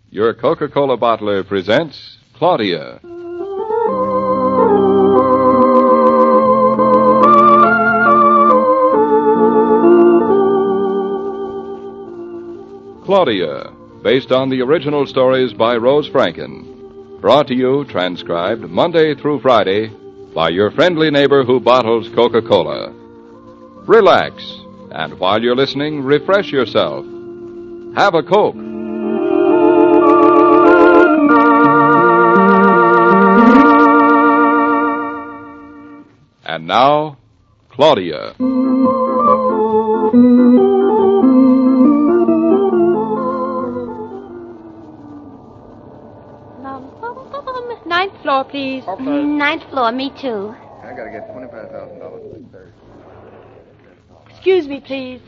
Your Coca-Cola bottler presents Claudia. Claudia, based on the original stories by Rose Franken. Brought to you, transcribed, Monday through Friday, by your friendly neighbor who bottles Coca-Cola. Relax, and while you're listening, refresh yourself. Have a Coke. And now, Claudia. Ninth floor, please. Ninth floor, me too. I gotta get $25,000. Excuse me, please.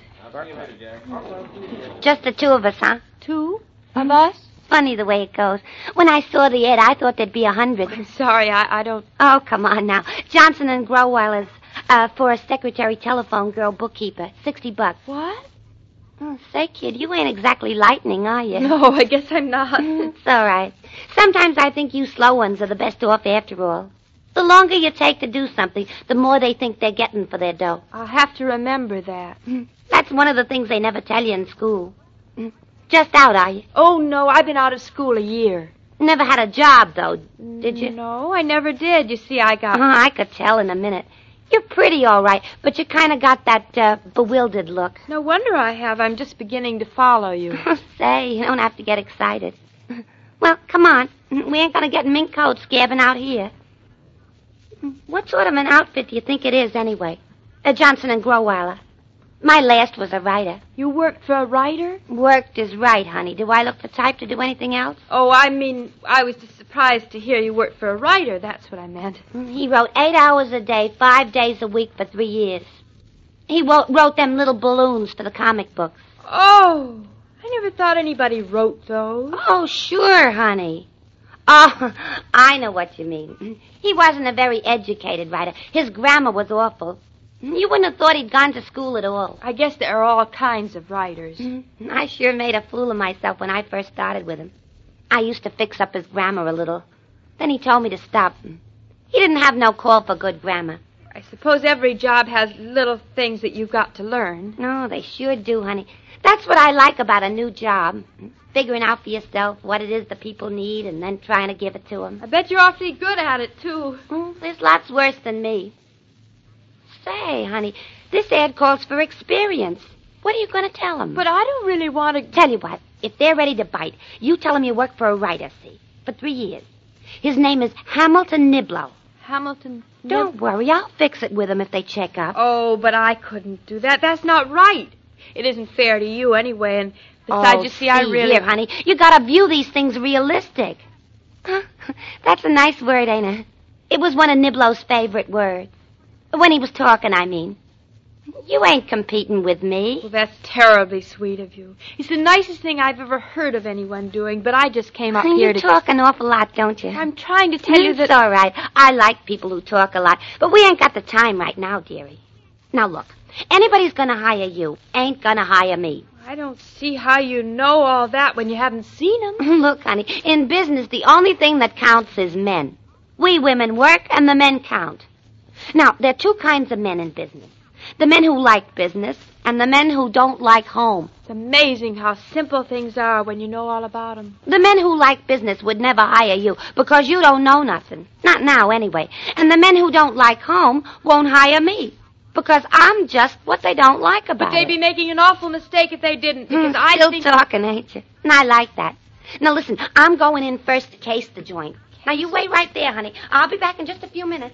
Just the two of us, huh? Two of us? Funny the way it goes. When I saw the ad, I thought there'd be 100. I'm sorry, I don't... Oh, come on now. Johnson and Groweiler's for a secretary, telephone girl, bookkeeper. $60. What? Oh, say, kid, you ain't exactly lightning, are you? No, I guess I'm not. It's all right. Sometimes I think you slow ones are the best off after all. The longer you take to do something, the more they think they're getting for their dough. I'll have to remember that. That's one of the things they never tell you in school. Just out, are you? Oh, no, I've been out of school a year. Never had a job, though, did you? No, I never did. You see, I got... I could tell in a minute. You're pretty, all right, but you kind of got that bewildered look. No wonder I have. I'm just beginning to follow you. Say, you don't have to get excited. Well, come on. We ain't going to get mink coats scabbing out here. What sort of an outfit do you think it is, anyway? Johnson and Groweiler. My last was a writer. You worked for a writer? Worked is right, honey. Do I look the type to do anything else? Oh, I mean, I was just surprised to hear you worked for a writer. That's what I meant. He wrote 8 hours a day, 5 days a week for 3 years. He wrote them little balloons for the comic books. Oh, I never thought anybody wrote those. Oh, sure, honey. Oh, I know what you mean. He wasn't a very educated writer. His grammar was awful. You wouldn't have thought he'd gone to school at all. I guess there are all kinds of writers. I sure made a fool of myself when I first started with him. I used to fix up his grammar a little. Then he told me to stop. He didn't have no call for good grammar. I suppose every job has little things that you've got to learn. No, they sure do, honey. That's what I like about a new job. Figuring out for yourself what it is the people need and then trying to give it to them. I bet you're awfully good at it, too. There's lots worse than me. Say, honey, this ad calls for experience. What are you going to tell them? But I don't really want to... Tell you what, if they're ready to bite, you tell them you work for a writer, see, for 3 years. His name is Hamilton Niblo. Hamilton... Don't worry, I'll fix it with them if they check up. Oh, but I couldn't do that. That's not right. It isn't fair to you anyway, and besides, you see, I really... Here, honey, you got to view these things realistic. That's a nice word, ain't it? It was one of Niblo's favorite words. When he was talking, I mean. You ain't competing with me. Well, that's terribly sweet of you. It's the nicest thing I've ever heard of anyone doing, but I just came up here to... You talk an awful lot, don't you? I'm trying to tell you that... It's all right. I like people who talk a lot, but we ain't got the time right now, dearie. Now, look, anybody's going to hire you ain't going to hire me. I don't see how you know all that when you haven't seen them. Look, honey, in business, the only thing that counts is men. We women work, and the men count. Now, there are two kinds of men in business. The men who like business and the men who don't like home. It's amazing how simple things are when you know all about them. The men who like business would never hire you because you don't know nothing. Not now, anyway. And the men who don't like home won't hire me because I'm just what they don't like about it. But they'd be making an awful mistake if they didn't, because I still think... talking, ain't you? And I like that. Now, listen, I'm going in first to case the joint. Now, you wait right there, honey. I'll be back in just a few minutes.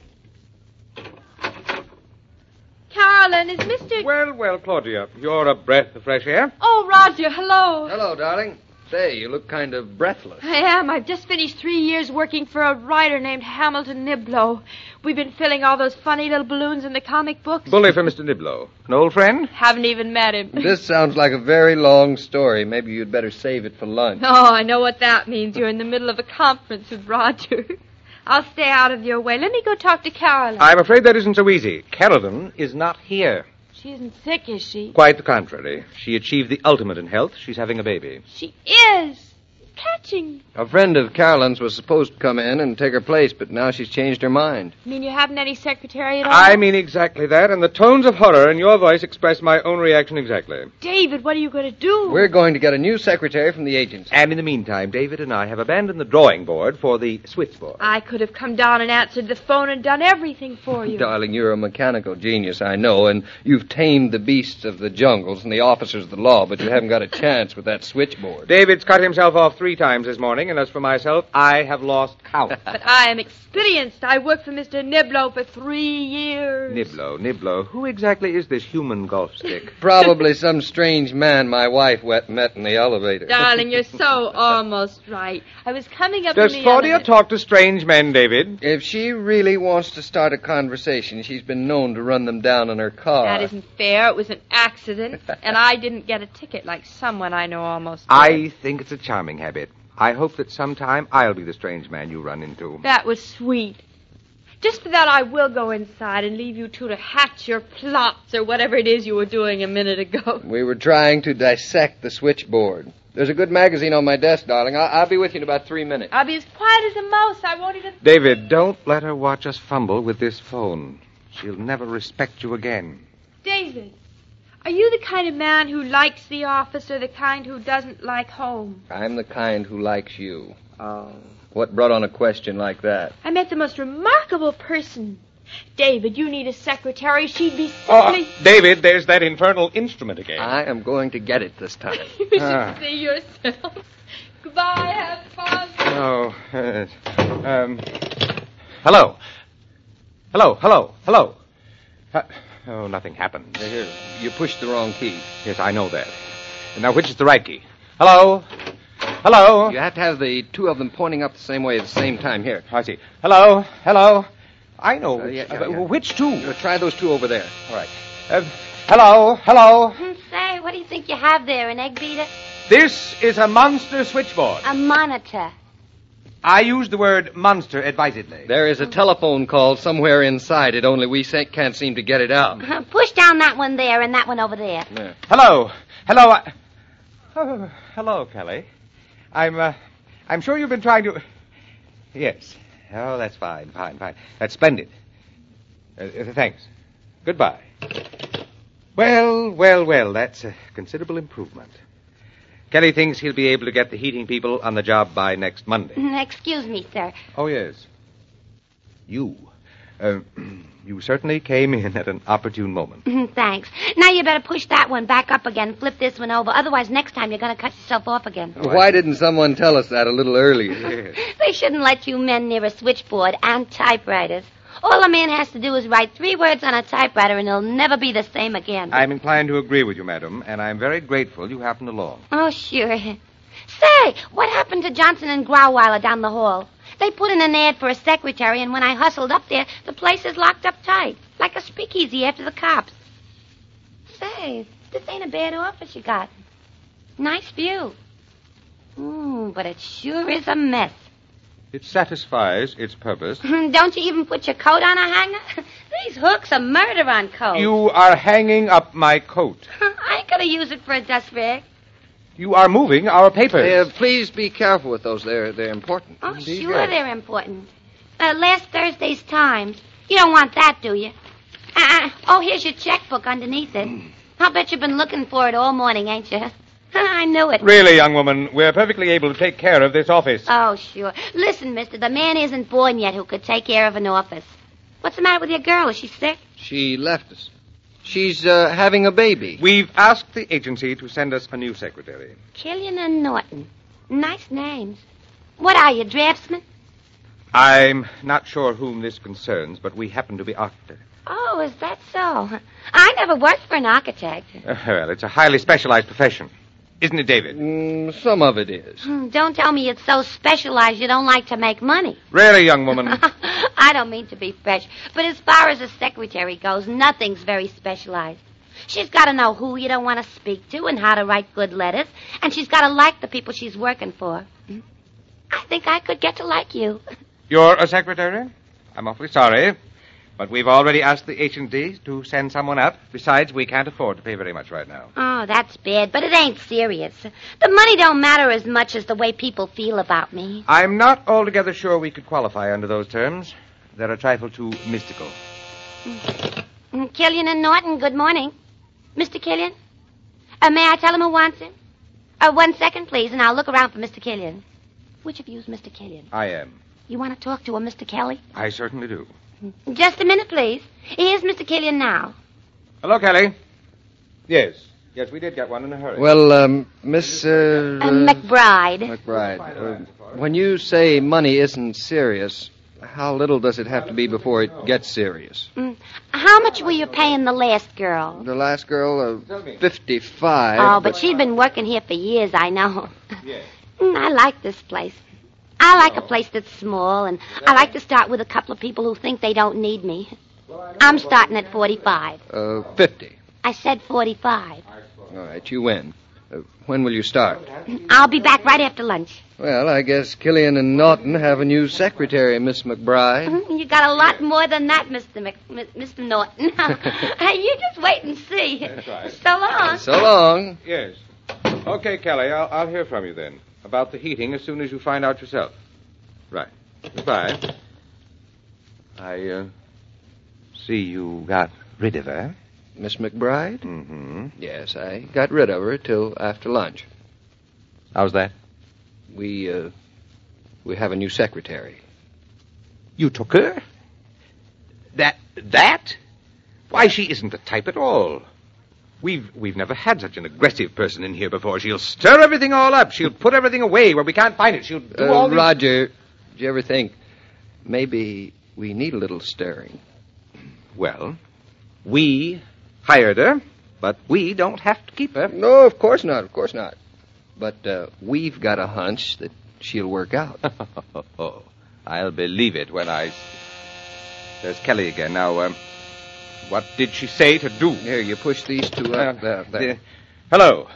Carolyn, is Mr... Well, Claudia, you're a breath of fresh air. Oh, Roger, hello. Hello, darling. Say, you look kind of breathless. I am. I've just finished 3 years working for a writer named Hamilton Niblo. We've been filling all those funny little balloons in the comic books. Bully for Mr. Niblo. An old friend? Haven't even met him. This sounds like a very long story. Maybe you'd better save it for lunch. Oh, I know what that means. You're in the middle of a conference with Roger. I'll stay out of your way. Let me go talk to Carolyn. I'm afraid that isn't so easy. Carolyn is not here. She isn't sick, is she? Quite the contrary. She achieved the ultimate in health. She's having a baby. She is. Can't fishing. A friend of Carolyn's was supposed to come in and take her place, but now she's changed her mind. You mean you haven't any secretary at all? I mean exactly that, and the tones of horror in your voice express my own reaction exactly. David, what are you going to do? We're going to get a new secretary from the agency. And in the meantime, David and I have abandoned the drawing board for the switchboard. I could have come down and answered the phone and done everything for you. Darling, you're a mechanical genius, I know, and you've tamed the beasts of the jungles and the officers of the law, but you haven't got a chance with that switchboard. David's cut himself off 3 times this morning, and as for myself, I have lost count. But I am experienced. I worked for Mr. Niblo for 3 years. Niblo. Who exactly is this human golf stick? Probably some strange man my wife met in the elevator. Darling, you're so almost right. I was coming up Does in the Claudia elevator. talk to strange men, David? If she really wants to start a conversation, she's been known to run them down in her car. That isn't fair. It was an accident, and I didn't get a ticket like someone I know almost did. I think it's a charming habit. I hope that sometime I'll be the strange man you run into. That was sweet. Just for that, I will go inside and leave you two to hatch your plots or whatever it is you were doing a minute ago. We were trying to dissect the switchboard. There's a good magazine on my desk, darling. I'll be with you in about 3 minutes. I'll be as quiet as a mouse. I won't even... David, don't let her watch us fumble with this phone. She'll never respect you again. David, are you the kind of man who likes the office or the kind who doesn't like home? I'm the kind who likes you. Oh. What brought on a question like that? I met the most remarkable person. David, you need a secretary. She'd be simply... David, there's that infernal instrument again. I am going to get it this time. You should see yourself. Goodbye, have fun. Oh, hello. Hello. Oh, nothing happened. Here, you pushed the wrong key. Yes, I know that. Now, which is the right key? Hello? You have to have the two of them pointing up the same way at the same time. Here. I see. Hello? I know. Yeah. Which two? Try those two over there. All right. Hello? Say, what do you think you have there, an egg beater? This is a monster switchboard. A monitor. I use the word monster advisedly. There is a telephone call somewhere inside it, only we can't seem to get it out. Push down that one there and that one over there. Yeah. Hello. Oh, hello, Kelly. I'm sure you've been trying to... Yes. Oh, that's fine. That's splendid. Thanks. Goodbye. Well, that's a considerable improvement. Kelly thinks he'll be able to get the heating people on the job by next Monday. Excuse me, sir. Oh, yes. You certainly came in at an opportune moment. Thanks. Now you better push that one back up again, flip this one over. Otherwise, next time you're going to cut yourself off again. Why didn't someone tell us that a little earlier? They shouldn't let you men near a switchboard and typewriters. All a man has to do is write 3 words on a typewriter, and it'll never be the same again. I'm inclined to agree with you, madam, and I'm very grateful you happened along. Oh, sure. Say, what happened to Johnson and Grauweiler down the hall? They put in an ad for a secretary, and when I hustled up there, the place is locked up tight, like a speakeasy after the cops. Say, this ain't a bad office you got. Nice view. But it sure is a mess. It satisfies its purpose. Don't you even put your coat on a hanger? These hooks are murder on coats. You are hanging up my coat. I ain't gonna use it for a dust rag. You are moving our papers. Please be careful with those. They're important. Oh, Indeed, sure yes. they're important. Last Thursday's Times. You don't want that, do you? Oh, here's your checkbook underneath it. I'll bet you've been looking for it all morning, ain't you? I knew it. Really, young woman, we're perfectly able to take care of this office. Oh, sure. Listen, mister, the man isn't born yet who could take care of an office. What's the matter with your girl? Is she sick? She left us. She's having a baby. We've asked the agency to send us a new secretary. Killian and Norton. Nice names. What are you, draftsman? I'm not sure whom this concerns, but we happen to be architects. Oh, is that so? I never worked for an architect. Well, it's a highly specialized profession. Isn't it, David? Some of it is. Don't tell me it's so specialized you don't like to make money. Really, young woman? I don't mean to be fresh, but as far as a secretary goes, nothing's very specialized. She's got to know who you don't want to speak to and how to write good letters, and she's got to like the people she's working for. I think I could get to like you. You're a secretary? I'm awfully sorry. But we've already asked the H&D to send someone out. Besides, we can't afford to pay very much right now. Oh, that's bad, but it ain't serious. The money don't matter as much as the way people feel about me. I'm not altogether sure we could qualify under those terms. They're a trifle too mystical. Killian and Norton, good morning. Mr. Killian? May I tell him who wants him? 1 second, please, and I'll look around for Mr. Killian. Which of you's Mr. Killian? I am. You want to talk to him, Mr. Kelly? I certainly do. Just a minute, please. Here's Mr. Killian now. Hello, Kelly. Yes, we did get one in a hurry. Well, Miss... McBride. McBride. When you say money isn't serious, how little does it have to be before it gets serious? How much were you paying the last girl? The last girl, 55. Oh, but she's been working here for years, I know. Yes. I like this place. I like a place that's small, and I like to start with a couple of people who think they don't need me. I'm starting at 45. 50. I said 45. All right, you win. When will you start? I'll be back right after lunch. Well, I guess Killian and Norton have a new secretary, Miss McBride. You got a lot more than that, Mr. Norton. You just wait and see. That's right. So long. So long. Yes. Okay, Kelly, I'll hear from you then. About the heating as soon as you find out yourself. Right. Goodbye. I see you got rid of her. Miss McBride? Mm-hmm. Yes, I got rid of her till after lunch. How's that? We have a new secretary. You took her? That? Why, she isn't the type at all. We've never had such an aggressive person in here before. She'll stir everything all up. She'll put everything away where we can't find it. She'll do all these... Roger, did you ever think maybe we need a little stirring? Well, we hired her, but we don't have to keep her. No, of course not, But we've got a hunch that she'll work out. Oh, I'll believe it when I... There's Kelly again. Now, what did she say to do? Here, you push these two up. There. Hello.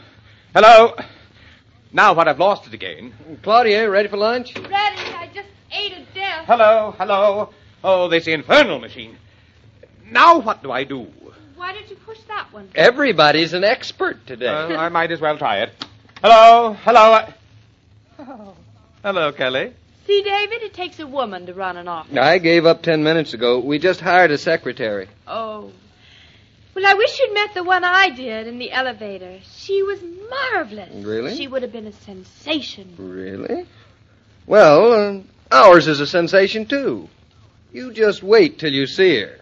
Now what, I've lost it again. Claudia, ready for lunch? Ready. I just ate a death. Hello. Oh, this infernal machine. Now what do I do? Why did you push that one? Everybody's an expert today. I might as well try it. Hello. Oh. Hello, Kelly. See, David, it takes a woman to run an office. I gave up 10 minutes ago. We just hired a secretary. Oh. Well, I wish you'd met the one I did in the elevator. She was marvelous. Really? She would have been a sensation. Really? Well, ours is a sensation, too. You just wait till you see her.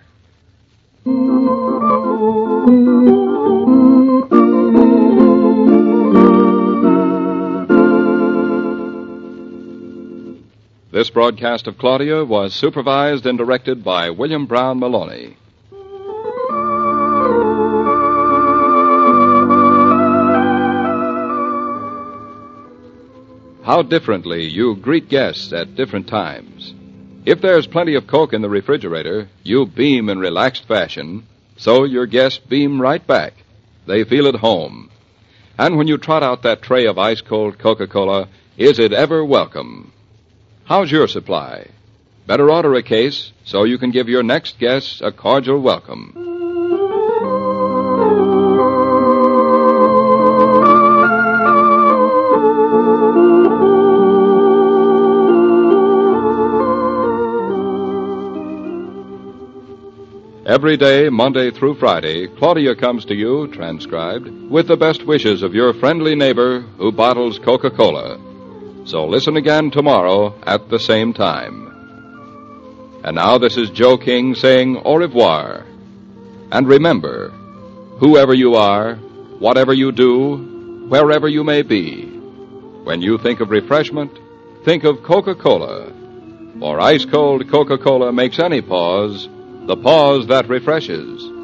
This broadcast of Claudia was supervised and directed by William Brown Maloney. How differently you greet guests at different times. If there's plenty of Coke in the refrigerator, you beam in relaxed fashion, so your guests beam right back. They feel at home. And when you trot out that tray of ice-cold Coca-Cola, is it ever welcome? How's your supply? Better order a case so you can give your next guests a cordial welcome. Every day, Monday through Friday, Claudia comes to you, transcribed, with the best wishes of your friendly neighbor who bottles Coca-Cola. So listen again tomorrow at the same time. And now this is Joe King saying au revoir. And remember, whoever you are, whatever you do, wherever you may be, when you think of refreshment, think of Coca-Cola. For ice-cold Coca-Cola makes any pause the pause that refreshes.